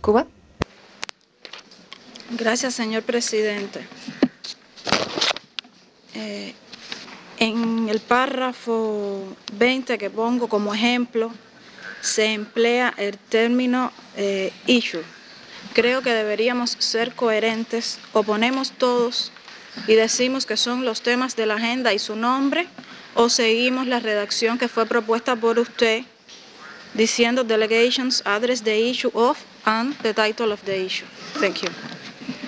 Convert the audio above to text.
Cuba. Gracias, señor presidente. En el párrafo 20 que pongo como ejemplo, se emplea el término issue. Creo que deberíamos ser coherentes, o ponemos todos y decimos que son los temas de la agenda y su nombre, o seguimos la redacción que fue propuesta por usted, diciendo delegations address the issue of and the title of the issue. Thank you.